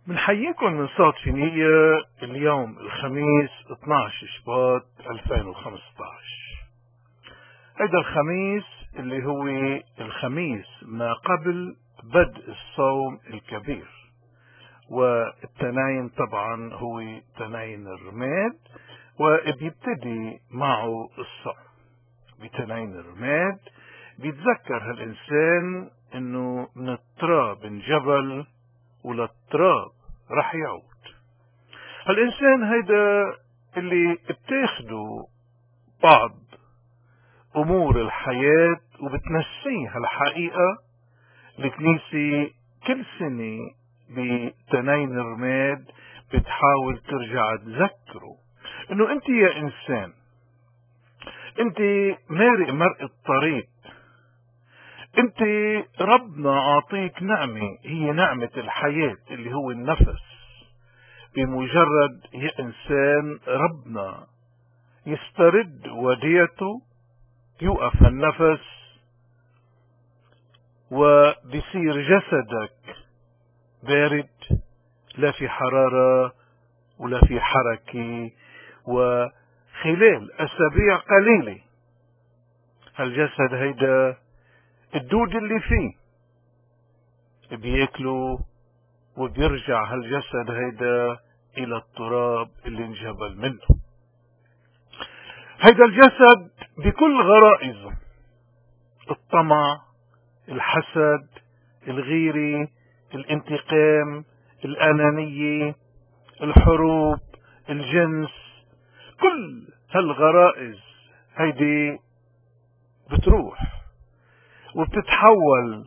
بنحييكم من صوت فينية. اليوم الخميس 12 شباط 2015. هذا الخميس اللي هو الخميس ما قبل بدء الصوم الكبير، والتناين طبعا هو تناين الرماد، وبيبتدي معه الصوم. بتناين الرماد بيتذكر هالإنسان انه من التراب انجبل وللتراب رح يعود. هالإنسان هيدا اللي بتاخده بعض أمور الحياة وبتنسيه هالحقيقة. الكنيسة كل سنة بتنين الرماد بتحاول ترجع تذكره انه انت يا انسان، انت مارق مرق الطريق، انت ربنا اعطيك نعمة، هي نعمة الحياة اللي هو النفس. بمجرد يا انسان ربنا يسترد وديته يوقف النفس وبصير جسدك بارد، لا في حرارة ولا في حركة، وخلال أسابيع قليلة هالجسد هيدا الدود اللي فيه بياكله وبيرجع هالجسد هيدا إلى التراب اللي انجبل منه. هيدا الجسد بكل غرائزه، الطمع، الحسد، الغيرة، الانتقام، الأنانية، الحروب، الجنس، كل هالغرائز هيدي بتروح وبتتحول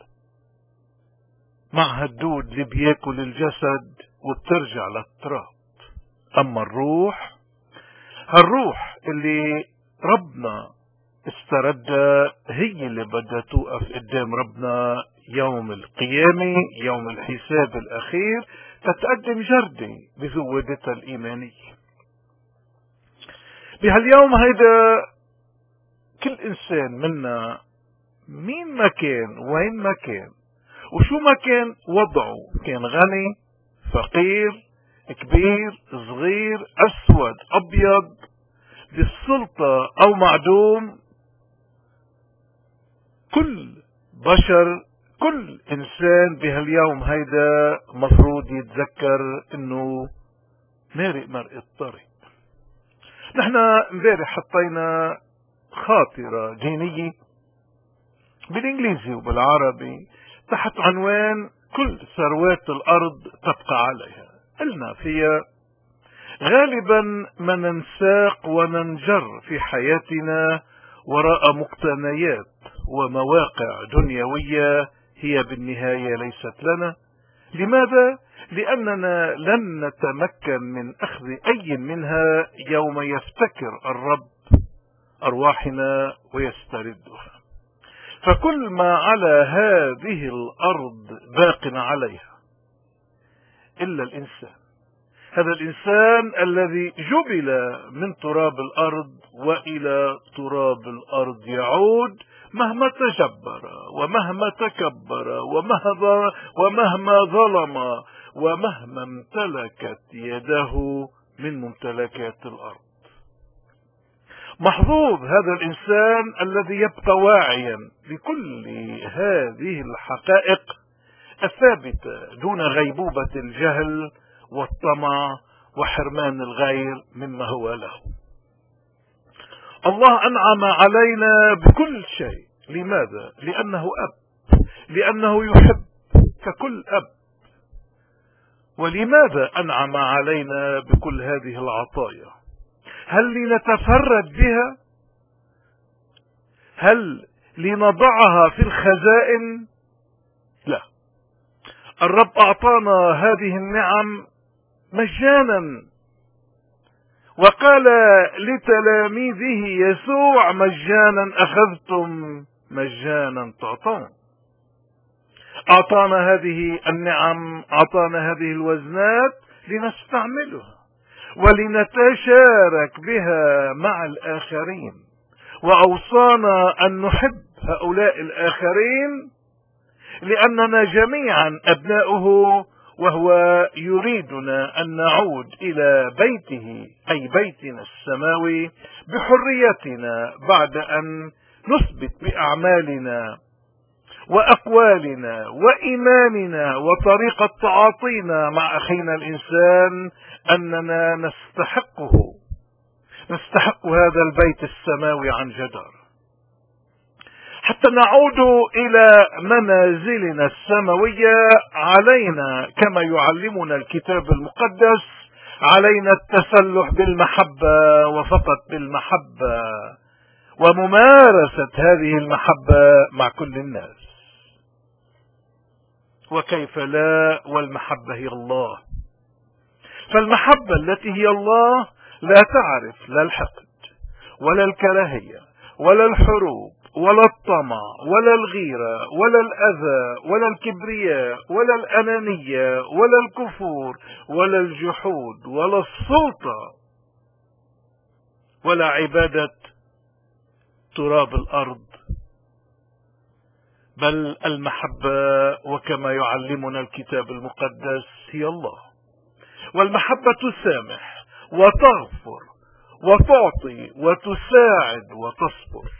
مع هالدود اللي بياكل الجسد وبترجع للتراب. اما الروح، هالروح اللي ربنا استردها هي اللي بدها توقف قدام ربنا يوم القيامة، يوم الحساب الأخير، تتقدم جردة بزودتها الإيمانية. بهاليوم هيدا كل إنسان منا مين ما كان وين ما كان وشو ما كان وضعه، كان غني فقير كبير صغير أسود أبيض، بالسلطة أو معدوم، كل بشر، كل إنسان بهاليوم هيدا مفروض يتذكر إنه مارق مرق الطريق. نحن امبارح حطينا خاطرة دينية بالإنجليزي وبالعربي تحت عنوان كل ثروات الأرض تبقى عليها. قلنا فيها غالبا ما ننساق وننجر في حياتنا وراء مقتنيات ومواقع دنيوية هي بالنهاية ليست لنا. لماذا؟ لأننا لن نتمكن من أخذ أي منها يوم يفتكر الرب أرواحنا ويستردها. فكل ما على هذه الأرض باق عليها إلا الإنسان. هذا الإنسان الذي جبل من تراب الأرض وإلى تراب الأرض يعود، مهما تجبر ومهما تكبر ومهما ظلم ومهما امتلكت يده من ممتلكات الأرض. محظوظ هذا الإنسان الذي يبقى واعيا لكل هذه الحقائق الثابتة دون غيبوبة الجهل والطمع وحرمان الغير مما هو له. الله أنعم علينا بكل شيء. لماذا؟ لأنه أب، لأنه يحب ككل أب. ولماذا أنعم علينا بكل هذه العطايا؟ هل لنتفرد بها؟ هل لنضعها في الخزائن؟ لا، الرب أعطانا هذه النعم مجانا، وقال لتلاميذه يسوع مجانا أخذتم مجانا تعطون. أعطانا هذه النعم، أعطانا هذه الوزنات لنستعملها ولنتشارك بها مع الآخرين، وأوصانا أن نحب هؤلاء الآخرين لأننا جميعا أبناؤه وهو يريدنا أن نعود إلى بيته أي بيتنا السماوي بحريتنا بعد أن نثبت بأعمالنا وأقوالنا وإيماننا وطريقة تعاطينا مع أخينا الإنسان أننا نستحق هذا البيت السماوي عن جدار. حتى نعود إلى منازلنا السماوية علينا كما يعلمنا الكتاب المقدس علينا التسلح بالمحبة وفقط بالمحبة وممارسة هذه المحبة مع كل الناس. وكيف لا والمحبة هي الله. فالمحبة التي هي الله لا تعرف لا الحقد ولا الكراهية ولا الحروب ولا الطمع ولا الغيرة ولا الأذى ولا الكبرياء ولا الأنانية ولا الكفور ولا الجحود ولا السلطة ولا عبادة تراب الأرض، بل المحبة وكما يعلمنا الكتاب المقدس هي الله. والمحبة تسامح وتغفر وتعطي وتساعد وتصبر.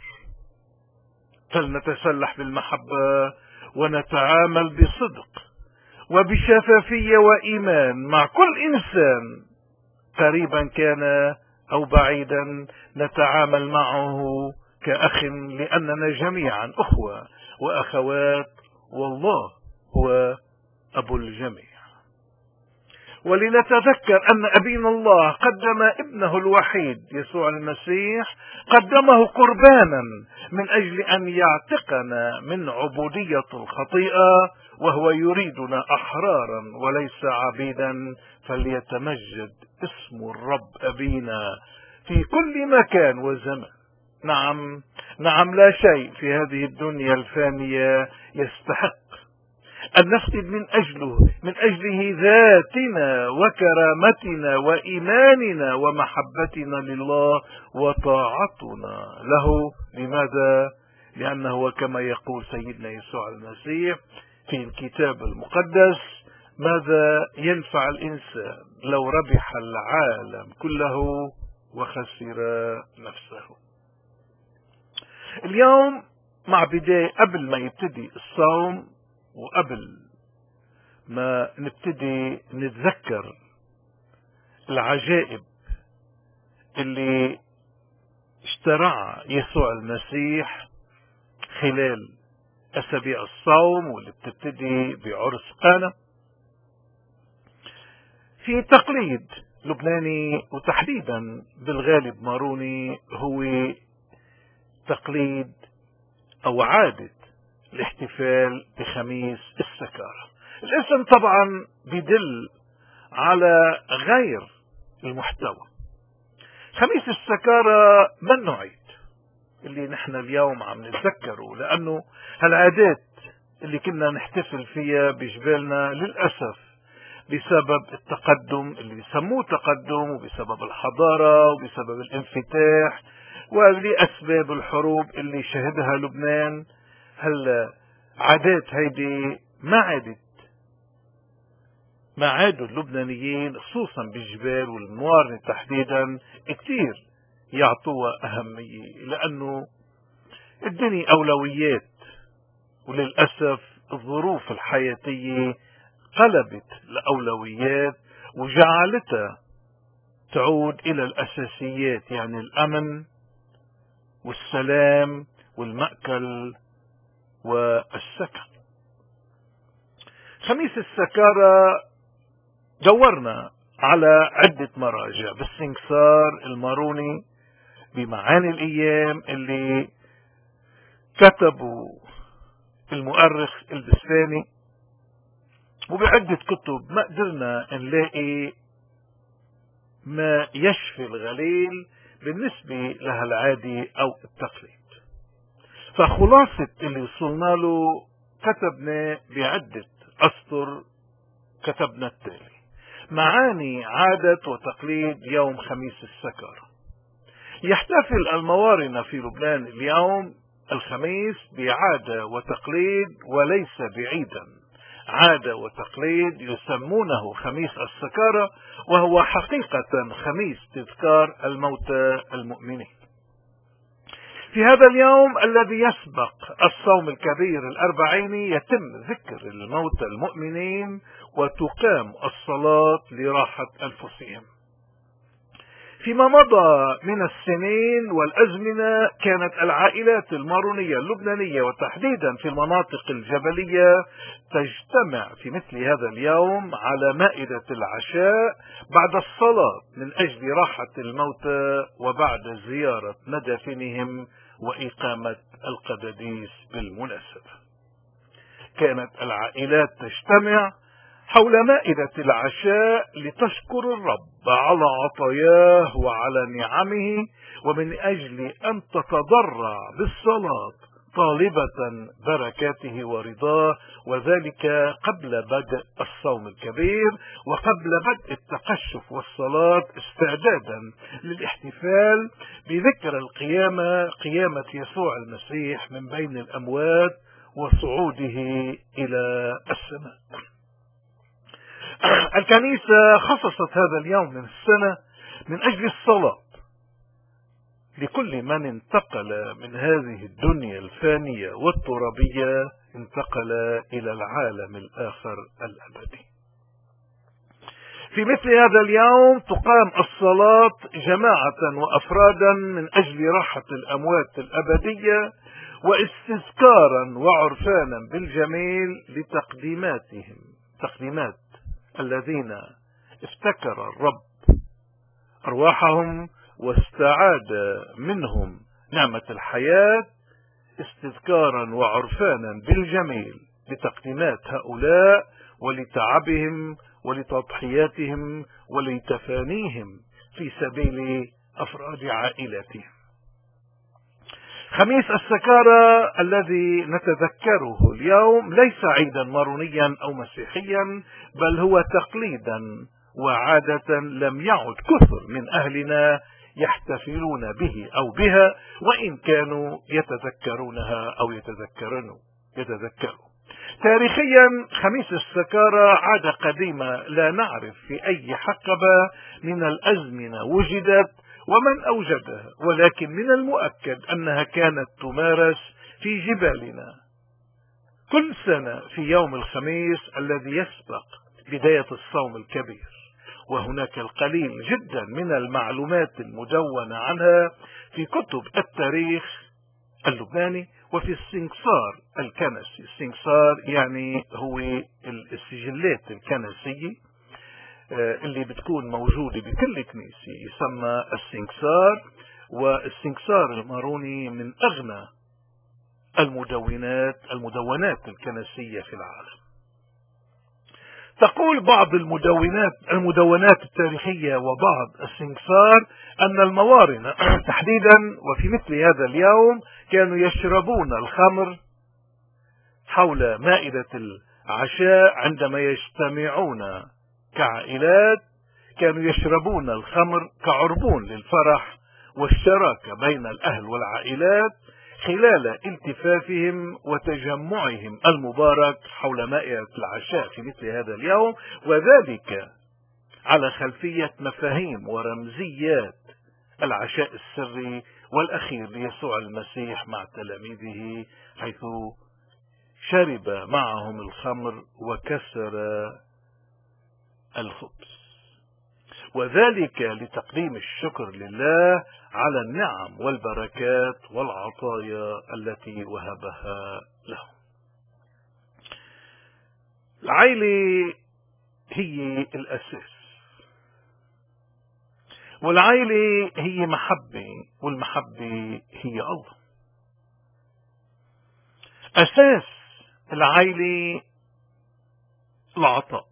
فلنتسلح بالمحبة ونتعامل بصدق وبشفافية وإيمان مع كل إنسان قريبا كان أو بعيدا، نتعامل معه كأخ، لأننا جميعا أخوة وأخوات، والله هو أبو الجميع. ولنتذكر أن أبينا الله قدم ابنه الوحيد يسوع المسيح، قدمه قربانا من أجل أن يعتقنا من عبودية الخطيئة، وهو يريدنا أحرارا وليس عبيدا. فليتمجد اسم الرب أبينا في كل مكان وزمان. نعم لا شيء في هذه الدنيا الفانية يستحق أن نفقد من أجله ذاتنا وكرامتنا وإيماننا ومحبتنا لله وطاعتنا له. لماذا؟ لأنه كما يقول سيدنا يسوع المسيح في الكتاب المقدس: ماذا ينفع الإنسان لو ربح العالم كله وخسر نفسه؟ اليوم مع بداية قبل ما يبتدي الصوم وقبل ما نبتدي نتذكر العجائب اللي اشترعها يسوع المسيح خلال أسابيع الصوم واللي بتبتدي بعرس قانا، في تقليد لبناني وتحديدا بالغالب ماروني هو تقليد أو عادة الاحتفال بخميس السكارى. الاسم طبعا بيدل على غير المحتوى. خميس السكارى منه عيد اللي نحن اليوم عم نتذكره، لأنه هالعادات اللي كنا نحتفل فيها بجبالنا للأسف بسبب التقدم اللي بيسموه تقدم، وبسبب الحضارة وبسبب الانفتاح ولأسباب الحروب اللي شهدها لبنان، هالعادات هيدي ما عادوا اللبنانيين خصوصا بالجبال والموارنة تحديدا كتير يعطوها أهمية، لأنه الدنيا أولويات، وللأسف الظروف الحياتية قلبت لأولويات وجعلتها تعود إلى الأساسيات، يعني الأمن والسلام والمأكل والسكن. خميس السكارى دورنا على عدة مراجع بالسنكسار الماروني بمعاني الأيام اللي كتبوا المؤرخ البسفاني، وبعدة كتب ما قدرنا نلاقي ما يشفي الغليل بالنسبة لهالعادة أو التقليد. فخلاصة اللي وصلنا له كتبنا بعدة أسطر، كتبنا التالي: معاني عادة وتقليد يوم خميس السكارى. يحتفل الموارنة في لبنان اليوم الخميس بعادة وتقليد وليس بعيدا، عادة وتقليد يسمونه خميس السكارى، وهو حقيقة خميس تذكار الموتى المؤمنين. في هذا اليوم الذي يسبق الصوم الكبير الأربعيني يتم ذكر الموتى المؤمنين وتقام الصلاة لراحة أنفسهم. فيما مضى من السنين والأزمنة كانت العائلات المارونية اللبنانية وتحديدا في المناطق الجبلية تجتمع في مثل هذا اليوم على مائدة العشاء بعد الصلاة من أجل راحة الموتى وبعد زيارة مدافنهم وإقامة القداديس بالمناسبة. كانت العائلات تجتمع حول مائدة العشاء لتشكر الرب على عطاياه وعلى نعمه، ومن أجل أن تتضرع بالصلاة طالبة بركاته ورضاه، وذلك قبل بدء الصوم الكبير وقبل بدء التقشف والصلاة استعدادا للاحتفال بذكرى قيامة يسوع المسيح من بين الأموات وصعوده إلى السماء. الكنيسة خصصت هذا اليوم من السنة من أجل الصلاة لكل من انتقل من هذه الدنيا الفانية والترابية، انتقل إلى العالم الآخر الأبدي. في مثل هذا اليوم تقام الصلاة جماعة وأفرادا من أجل راحة الأموات الأبدية واستذكارا وعرفانا بالجميل لتقديمات الذين افتكر الرب أرواحهم واستعاد منهم نعمة الحياة، استذكارا وعرفانا بالجميل لتقديمات هؤلاء ولتعبهم ولتضحياتهم ولتفانيهم في سبيل أفراد عائلتهم. خميس السكارى الذي نتذكره اليوم ليس عيدا مارونيا أو مسيحيا، بل هو تقليدا وعادة لم يعد كثر من أهلنا يحتفلون به أو بها، وإن كانوا يتذكرونها أو يتذكروا. تاريخيا خميس السكارى عادة قديمة لا نعرف في أي حقبة من الأزمنة وجدت ومن أوجدها، ولكن من المؤكد أنها كانت تمارس في جبالنا كل سنة في يوم الخميس الذي يسبق بداية الصوم الكبير. وهناك القليل جدا من المعلومات المدونة عنها في كتب التاريخ اللبناني وفي السنكسار الكنسي. السنكسار يعني هو السجلات الكنسية اللي بتكون موجودة بكل كنيسة يسمى السنكسار، والسنكسار الماروني من أغنى المدونات الكنسية في العالم. تقول بعض المدونات التاريخية وبعض السنكسار أن الموارنة تحديدا وفي مثل هذا اليوم كانوا يشربون الخمر حول مائدة العشاء. عندما يجتمعون كعائلات كانوا يشربون الخمر كعربون للفرح والشراكة بين الأهل والعائلات خلال التفافهم وتجمعهم المبارك حول مائدة العشاء في مثل هذا اليوم، وذلك على خلفية مفاهيم ورمزيات العشاء السري والأخير ليسوع المسيح مع تلاميذه، حيث شرب معهم الخمر وكسر الخبز، وذلك لتقديم الشكر لله على النعم والبركات والعطايا التي وهبها لهم. العائلة هي الأساس، والعائلة هي محبة، والمحبة هي الله. أساس العائلة العطاء.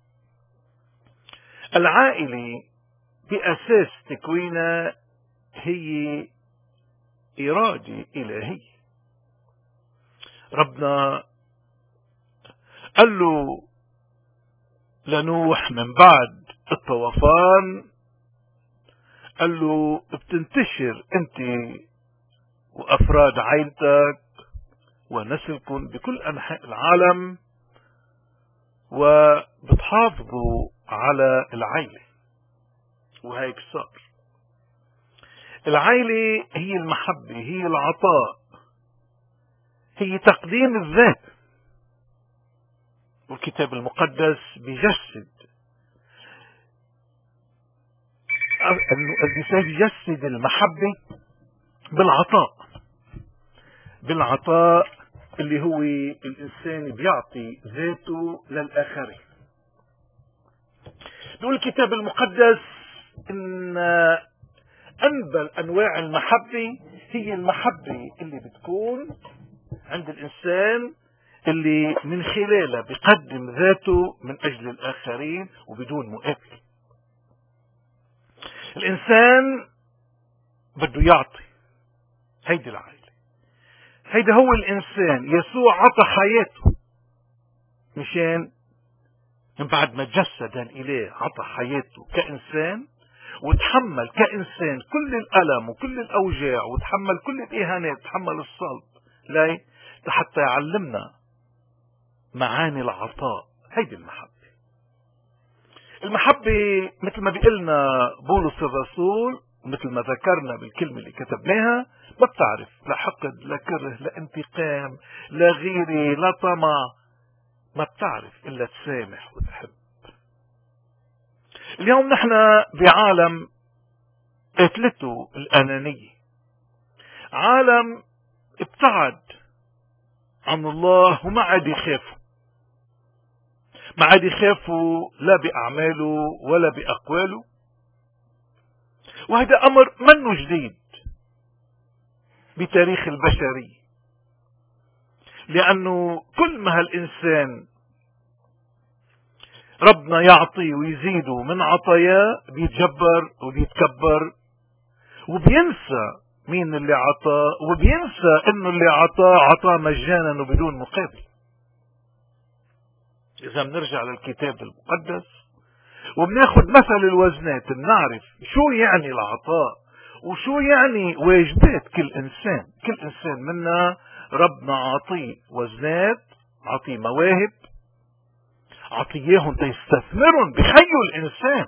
العائلة بأساس تكوينها هي إرادة إلهية. ربنا قال له لنوح من بعد الطوفان، قال له بتنتشر انت وأفراد عائلتك ونسلكم بكل أنحاء العالم، وبتحافظوا على العيلة. وهيك صار. العيلة هي المحبة، هي العطاء، هي تقديم الذات. والكتاب المقدس بيجسد الإنسان يجسد المحبة بالعطاء اللي هو الإنسان بيعطي ذاته للآخرين. بيقول الكتاب المقدس إن أنبل أنواع المحبة هي المحبة اللي بتكون عند الإنسان اللي من خلالها بيقدم ذاته من أجل الآخرين وبدون مقابل. الإنسان بده يعطي. هيدي العائلة، هيدا هو الإنسان. يسوع عطى حياته مشان من بعد ما تجسد الإله عطى حياته كإنسان، وتحمل كإنسان كل الألم وكل الأوجاع، وتحمل كل الإهانات، تحمل الصلب ليه؟ حتى يعلمنا معاني العطاء. هيدي المحبة مثل ما بيقلنا بولس الرسول، مثل ما ذكرنا بالكلمة اللي كتبناها، ما بتعرف لا حقد لا كره لا انتقام لا غيرة لا طمع، ما بتعرف إلا تسامح وتحب. اليوم نحن بعالم قتلته الأنانية، عالم ابتعد عن الله وما عاد يخافوا، ما عاد يخافوا لا بأعماله ولا بأقواله. وهذا أمر منه جديد بتاريخ البشرية، لأنه كل ما هالإنسان ربنا يعطي ويزيده من عطاياه بيتجبر وبيتكبر وبينسى مين اللي عطاه، وبينسى انه اللي عطاه مجانا وبدون مقابل. اذا بنرجع للكتاب المقدس وبناخد مثل الوزنات، بنعرف شو يعني العطاء وشو يعني واجبات كل انسان. كل انسان منا ربنا عطيه وزنات، عطيه مواهب، عطيهم تيستثمرهم بخيو الانسان،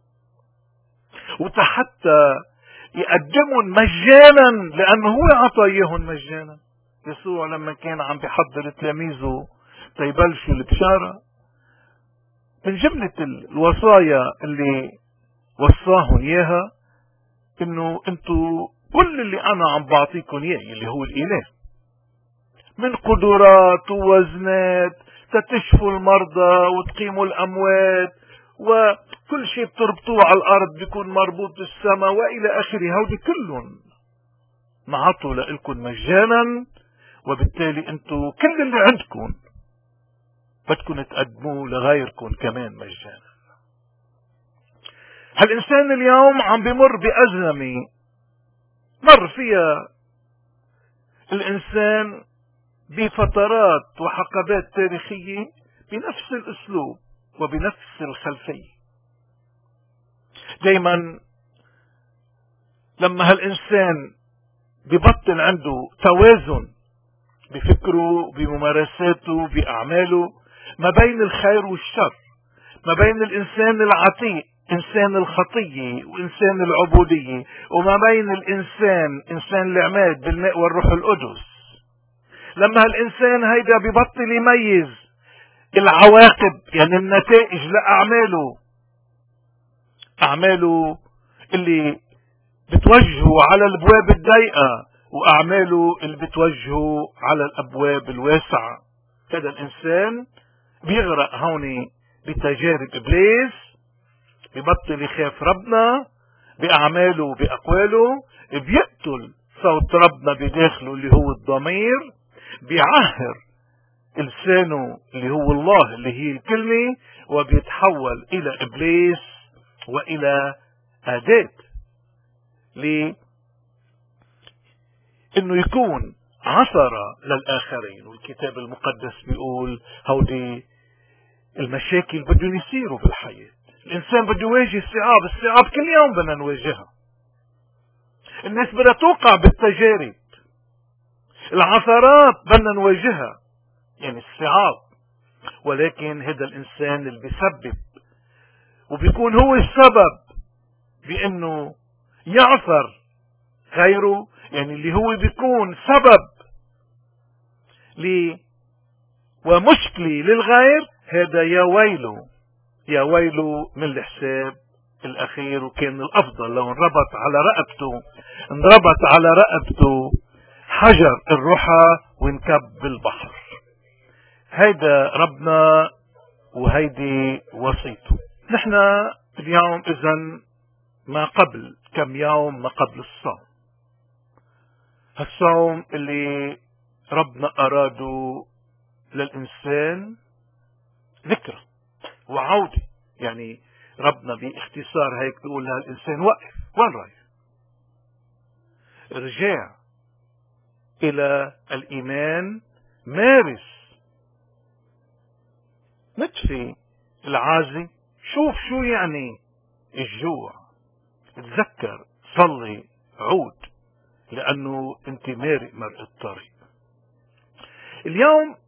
وحتى يقدمهم مجانا لانه هو عطايهم مجانا. يسوع لما كان عم بيحضر تلاميذه تيبلشوا البشارة، من جملة الوصايا اللي وصاهم اياها انه انتوا كل اللي انا عم بعطيكم اياه اللي هو الاله من قدرات ووزنات تشفوا المرضى وتقيموا الاموات، وكل شيء بتربطوه على الارض بيكون مربوط بالسماء والى اخره. هودي كلهم معطوا لكم مجانا، وبالتالي انتوا كل اللي عندكم بدكم تقدموه لغيركم كمان مجانا. هالإنسان اليوم عم بمر بأزمة مر فيها الإنسان بفترات وحقبات تاريخية بنفس الأسلوب وبنفس الخلفية. دايما لما هالإنسان ببطل عنده توازن بفكره بممارساته بأعماله ما بين الخير والشر، ما بين الإنسان العتيق إنسان الخطية وإنسان العبودية، وما بين الإنسان إنسان العماد بالماء والروح القدس، لما هالإنسان هيدا ببطل يميز العواقب يعني النتائج لأعماله، أعماله اللي بتوجهه على الأبواب الضيقة وأعماله اللي بتوجهه على الأبواب الواسعة، هذا الإنسان بيغرق هون بتجارب إبليس، ببطل يخاف ربنا بأعماله وبأقواله، بيقتل صوت ربنا بداخله اللي هو الضمير، بيعهر لسانه اللي هو الله اللي هي الكلمة، وبيتحول إلى إبليس وإلى أداة لإنه يكون عثرة للآخرين. والكتاب المقدس بيقول هودي المشاكل بدهم يصيروا بالحياة. الإنسان بده يواجه الصعاب كل يوم بدنا نواجهها. الناس بدها توقع بالتجارب، العثرات بدنا نواجهها يعني الصعاب. ولكن هذا الإنسان اللي بيسبب وبيكون هو السبب بأنه يعثر غيره، يعني اللي هو بيكون سبب ومشكلة للغير، هذا يا ويله من الحساب الأخير. وكان الأفضل لو انربط على رقبته حجر الرحى وانكب بالبحر. هيدا ربنا وهيدي وصيته. نحن اليوم إذن كم يوم ما قبل الصوم، الصوم اللي ربنا أراده للإنسان ذكرى وعودة. يعني ربنا باختصار هيك بيقول للإنسان وقف، وين رايح؟ رجع إلى الإيمان، مارس، نطفي العازي، شوف شو يعني الجوع، تذكر، صلي، عود، لأنه أنت مرق الطريق. اليوم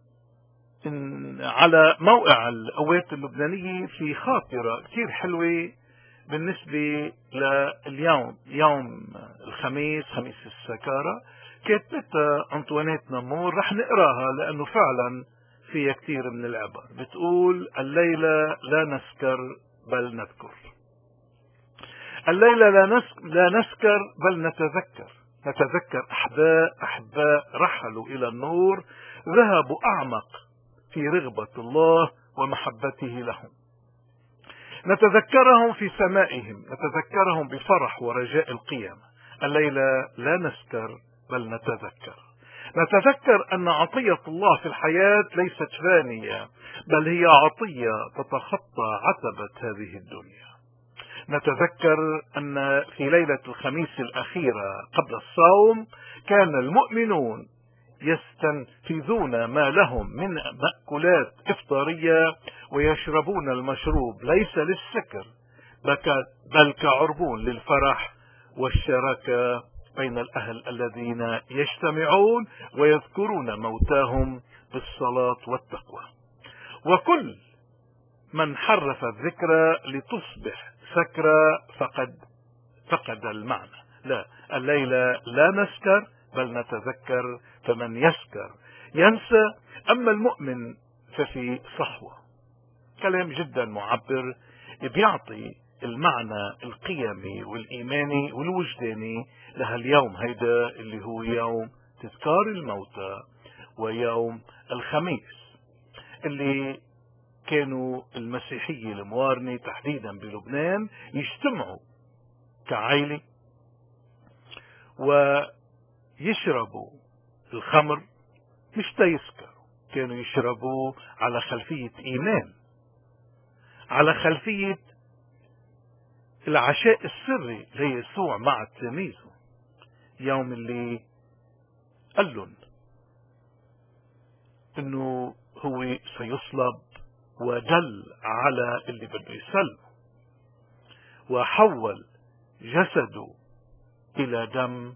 على موقع القوات اللبنانية في خاطرة كثير حلوة بالنسبة لليوم، يوم الخميس، خميس السكارة، كاتبتها أنطوانيت نمور. رح نقراها لأنه فعلا فيها كثير من العبر. بتقول: الليلة لا نسكر بل نذكر، الليلة لا نسكر بل نتذكر أحباء رحلوا إلى النور، ذهبوا أعمق في رغبة الله ومحبته لهم. نتذكرهم في سمائهم، نتذكرهم بفرح ورجاء القيامة. الليلة لا نسكر بل نتذكر أن عطية الله في الحياة ليست فانية، بل هي عطية تتخطى عتبة هذه الدنيا. نتذكر أن في ليلة الخميس الأخيرة قبل الصوم كان المؤمنون يستنفذون ما لهم من مأكولات إفطارية ويشربون المشروب ليس للسكر بل كعربون للفرح والشراكة بين الأهل الذين يجتمعون ويذكرون موتاهم بالصلاة والتقوى. وكل من حرف الذكرى لتصبح سكرة فقد المعنى. لا، الليلة لا نسكر بل نتذكر، فمن يسكر ينسى، أما المؤمن ففي صحوة. كلام جدا معبر بيعطي المعنى القيمي والإيماني والوجداني لهاليوم هيدا اللي هو يوم تذكار الموتى، ويوم الخميس اللي كانوا المسيحية الموارنة تحديدا بلبنان يجتمعوا كعائلة ويشربوا الخمر، مش تيسكروا، كانوا يشربوا على خلفية إيمان، على خلفية العشاء السري ليسوع مع تلاميذه، يوم اللي قال لهم انه هو سيصلب ودل على اللي بده يسلمه، وحول جسده الى دم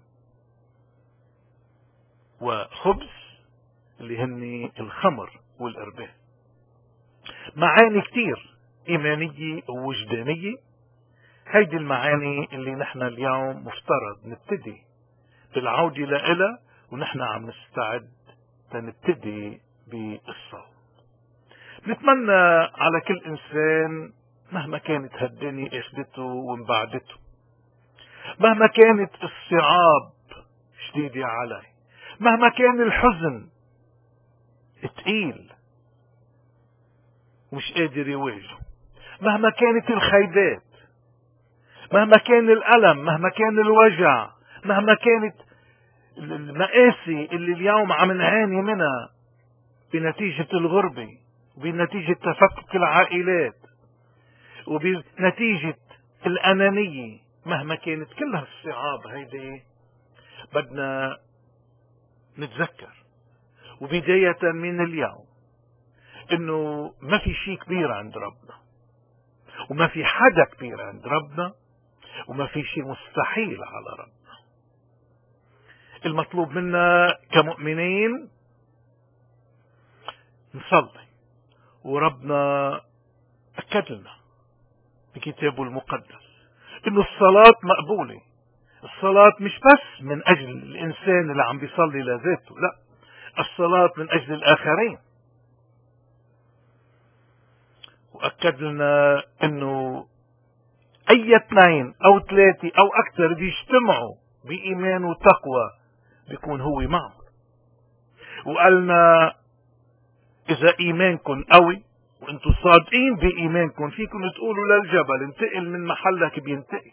وخبز اللي هن الخمر والقربان. معاني كتير إيمانية ووجدانية، هيدي المعاني اللي نحن اليوم مفترض نبتدي بالعودة لها، ونحن عم نستعد تنبتدي بالصوم. نتمنى على كل إنسان مهما كانت هالدنيا اخدته وانبعدته، مهما كانت الصعاب شديدة عليه، مهما كان الحزن تقيل ومش قادر يواجهه، مهما كانت الخيبات، مهما كان الألم، مهما كان الوجع، مهما كانت المآسي اللي اليوم عم نعاني منها بنتيجة الغربة، وبنتيجة تفكك العائلات، وبنتيجة الأنانية، مهما كانت كل هالصعاب هيدي بدنا نتذكر، وبداية من اليوم، انه ما في شيء كبير عند ربنا، وما في حدا كبير عند ربنا، وما في شيء مستحيل على ربنا. المطلوب منا كمؤمنين نصلي وربنا أكد لنا بكتابه المقدس إنه الصلاة مقبولة. الصلاة مش بس من أجل الإنسان اللي عم بيصلي لذاته، لا، الصلاة من أجل الآخرين. وأكد لنا إنه أي 2 أو 3 أو أكثر بيجتمعوا بإيمان وتقوى بيكون هو معهم. وقالنا إذا إيمانكم قوي وأنتم صادقين بإيمانكم فيكم تقولوا للجبل انتقل من محلك بينتقل.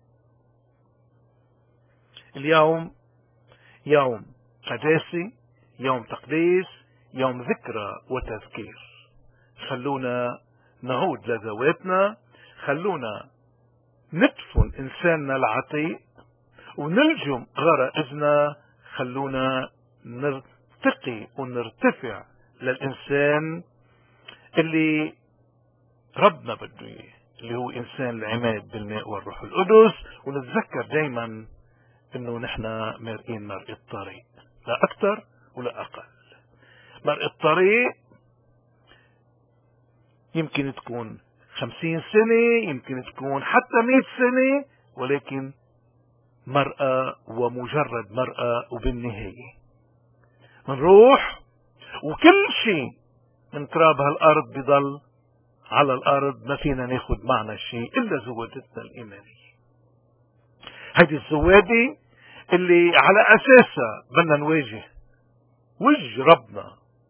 اليوم يوم قداسة، يوم تقديس، يوم ذكرى وتذكير. خلونا نعود لذواتنا، خلونا ندفن إنساننا العتيق ونلجم غرائزنا، خلونا نرتقي ونرتفع للإنسان اللي ربنا بده إياه، اللي هو إنسان العماد بالماء والروح القدس. ونتذكر دايما إنه نحن مارقين مرء الطريق، لا أكثر ولا أقل. مرء الطريق يمكن تكون 50 سنة، يمكن تكون حتى 100 سنة، ولكن مرأة ومجرد مرأة، وبالنهاية منروح وكل شيء من تراب هالأرض بضل على الأرض، ما فينا ناخد معنا شيء إلا زوادتنا الإيمانية. هذه الزوادة اللي على أساسها بدنا نواجه وجه ربنا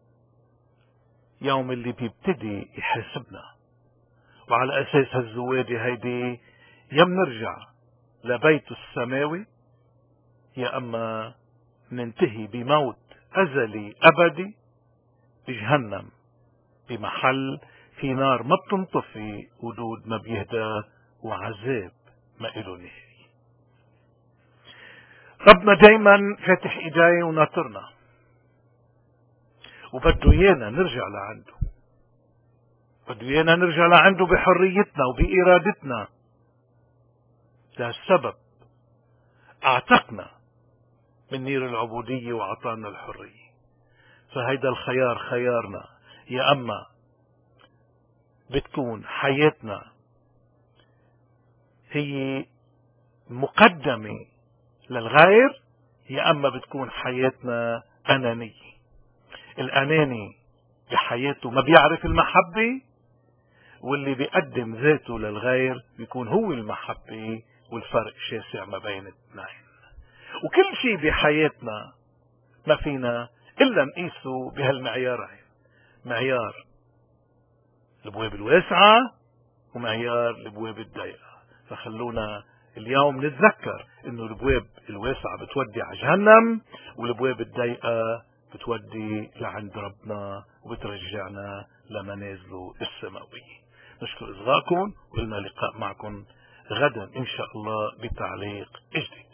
يوم اللي بيبتدي يحاسبنا. وعلى أساس هالزوادة هيدي يا منرجع لبيته السماوي، يا أما ننتهي بموت أزلي أبدي بجهنم، بمحل في نار ما بتنطفي، ودود ما بيهدى، وعذاب ما إله نهاية. ربنا دايما فاتح إيديه وناطرنا، وبده إيانا نرجع لعنده، بده إيانا نرجع لعنده بحريتنا وبإرادتنا. لهالسبب أعتقنا من نير العبودية وأعطانا الحرية. فهيدا الخيار خيارنا، يا أما بتكون حياتنا هي مقدمة للغير، يا أما بتكون حياتنا أنانية. الأناني بحياته ما بيعرف المحبة، واللي بيقدم ذاته للغير بيكون هو المحبة، والفرق شاسع ما بين الاثنين. وكل شيء بحياتنا ما فينا إلا نقيسه بهالمعيارين، معيار الابواب الواسعة ومعيار الابواب الضيقة. فخلونا اليوم نتذكر انه الابواب الواسعة بتودي على جهنم، والابواب الضيقة بتودي لعند ربنا وبترجعنا لمنازله السماوية. نشكر إصغائكم، ولنا لقاء معكم غدا إن شاء الله بتعليق جديد.